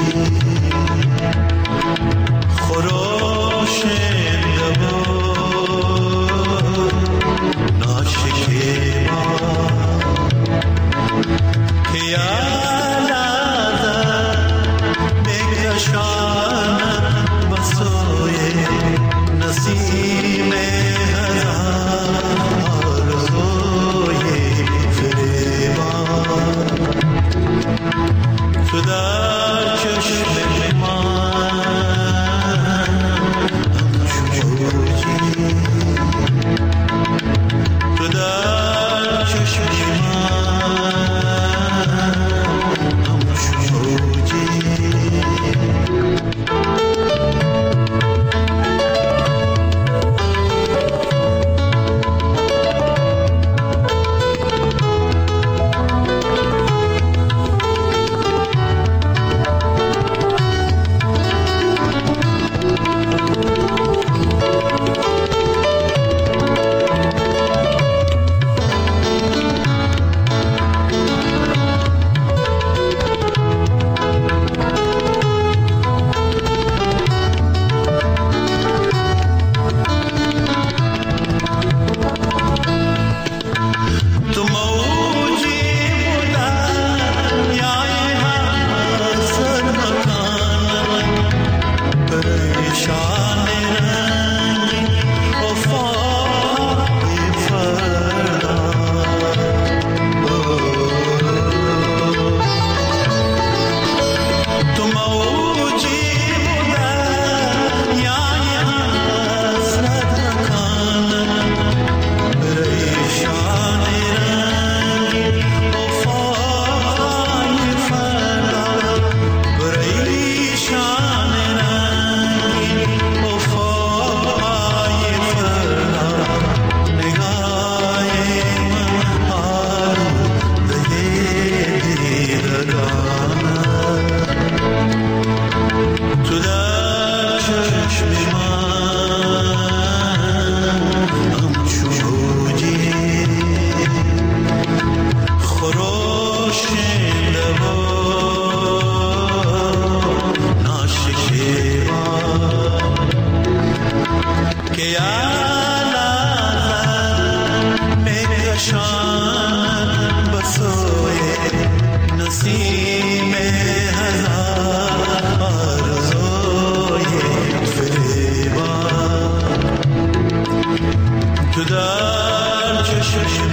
تو در چشم من همچون موجی خروشنده و ناشکیبا که یا نظر میکشان بسوی نسیم تو در چشم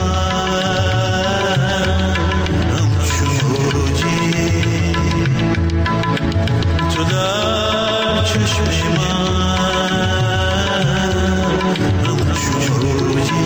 من همچون موجی تو در چشم من همچون موجی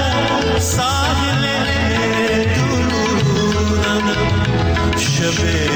شب